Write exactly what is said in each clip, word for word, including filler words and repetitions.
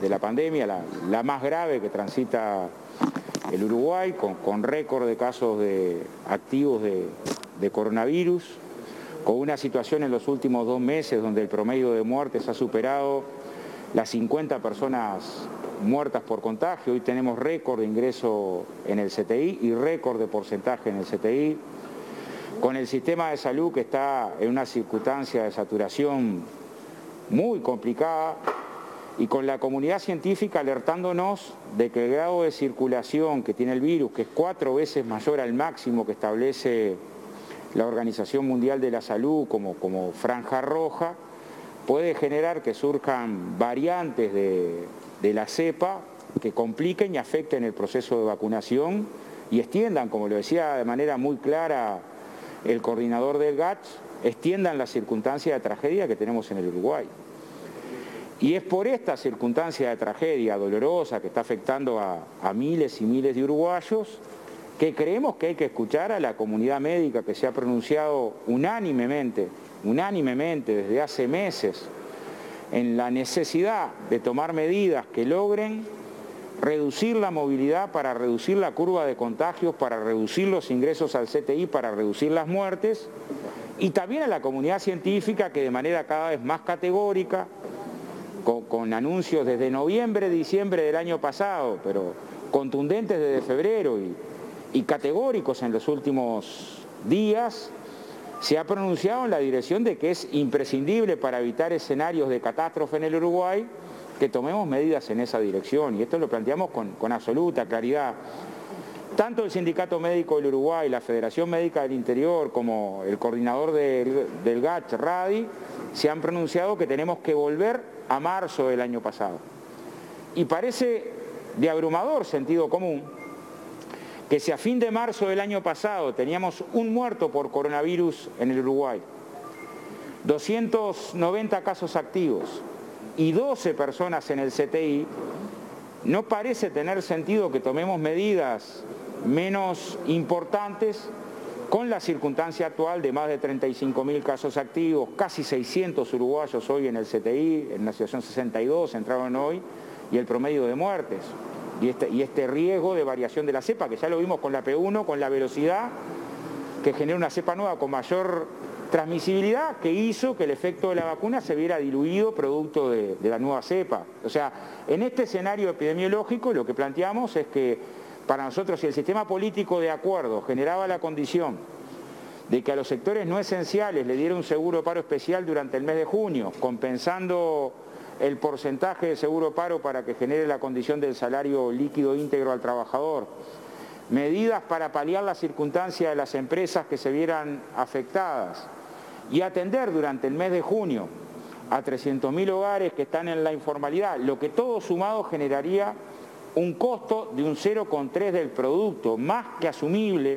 de la pandemia, la, la más grave que transita el Uruguay, con, con récord de casos de, activos de, de coronavirus, con una situación en los últimos dos meses donde el promedio de muertes ha superado las cincuenta personas muertas por contagio. Hoy tenemos récord de ingreso en el C T I y récord de porcentaje en el C T I, con el sistema de salud que está en una circunstancia de saturación muy complicada y con la comunidad científica alertándonos de que el grado de circulación que tiene el virus, que es cuatro veces mayor al máximo que establece la Organización Mundial de la Salud como, como franja roja, puede generar que surjan variantes de, de la cepa que compliquen y afecten el proceso de vacunación y extiendan, como lo decía de manera muy clara el coordinador del G A T S, extiendan la circunstancia de tragedia que tenemos en el Uruguay. Y es por esta circunstancia de tragedia dolorosa que está afectando a, a miles y miles de uruguayos que creemos que hay que escuchar a la comunidad médica que se ha pronunciado unánimemente, unánimemente desde hace meses en la necesidad de tomar medidas que logren reducir la movilidad para reducir la curva de contagios, para reducir los ingresos al C T I, para reducir las muertes, y también a la comunidad científica que de manera cada vez más categórica, con, con anuncios desde noviembre, diciembre del año pasado, pero contundentes desde febrero y, y categóricos en los últimos días, se ha pronunciado en la dirección de que es imprescindible para evitar escenarios de catástrofe en el Uruguay que tomemos medidas en esa dirección, y esto lo planteamos con, con absoluta claridad. Tanto el Sindicato Médico del Uruguay, la Federación Médica del Interior, como el coordinador del, del G A T S, Radi, se han pronunciado que tenemos que volver a marzo del año pasado. Y parece de abrumador sentido común que si a fin de marzo del año pasado teníamos un muerto por coronavirus en el Uruguay, doscientos noventa casos activos y doce personas en el C T I, no parece tener sentido que tomemos medidas menos importantes con la circunstancia actual de más de treinta y cinco mil casos activos, casi seiscientos uruguayos hoy en el C T I, en la situación sesenta y dos entraron hoy, y el promedio de muertes. Y este, y este riesgo de variación de la cepa, que ya lo vimos con la P uno, con la velocidad que genera una cepa nueva con mayor transmisibilidad, que hizo que el efecto de la vacuna se viera diluido producto de, de la nueva cepa. O sea, en este escenario epidemiológico lo que planteamos es que para nosotros, si el sistema político de acuerdo generaba la condición de que a los sectores no esenciales le diera un seguro de paro especial durante el mes de junio, compensando el porcentaje de seguro de paro para que genere la condición del salario líquido íntegro al trabajador, medidas para paliar la circunstancia de las empresas que se vieran afectadas y atender durante el mes de junio a trescientos mil hogares que están en la informalidad, lo que todo sumado generaría un costo de un cero coma tres del producto, más que asumible,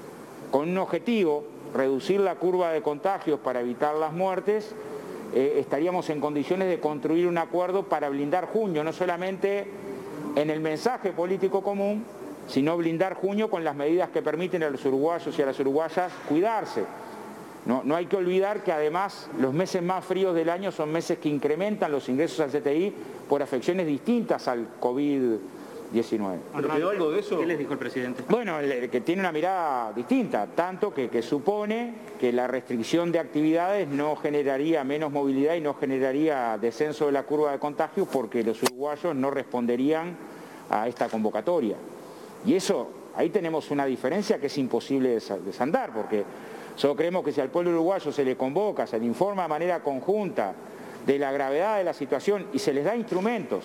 con un objetivo, reducir la curva de contagios para evitar las muertes, eh, estaríamos en condiciones de construir un acuerdo para blindar junio, no solamente en el mensaje político común, sino blindar junio con las medidas que permiten a los uruguayos y a las uruguayas cuidarse. No, no hay que olvidar que además los meses más fríos del año son meses que incrementan los ingresos al C T I por afecciones distintas al COVID diecinueve. ¿Pero quedó algo de eso? ¿Qué les dijo el presidente? Bueno, el, que tiene una mirada distinta, tanto que, que supone que la restricción de actividades no generaría menos movilidad y no generaría descenso de la curva de contagios porque los uruguayos no responderían a esta convocatoria. Y eso, ahí tenemos una diferencia que es imposible desandar, porque solo creemos que si al pueblo uruguayo se le convoca, se le informa de manera conjunta de la gravedad de la situación y se les da instrumentos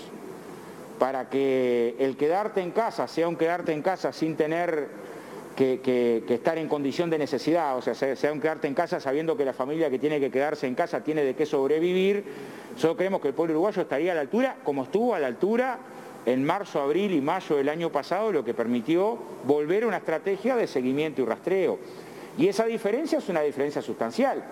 para que el quedarte en casa sea un quedarte en casa sin tener que, que, que estar en condición de necesidad, o sea, sea un quedarte en casa sabiendo que la familia que tiene que quedarse en casa tiene de qué sobrevivir, solo creemos que el pueblo uruguayo estaría a la altura, como estuvo a la altura en marzo, abril y mayo del año pasado, lo que permitió volver a una estrategia de seguimiento y rastreo. Y esa diferencia es una diferencia sustancial.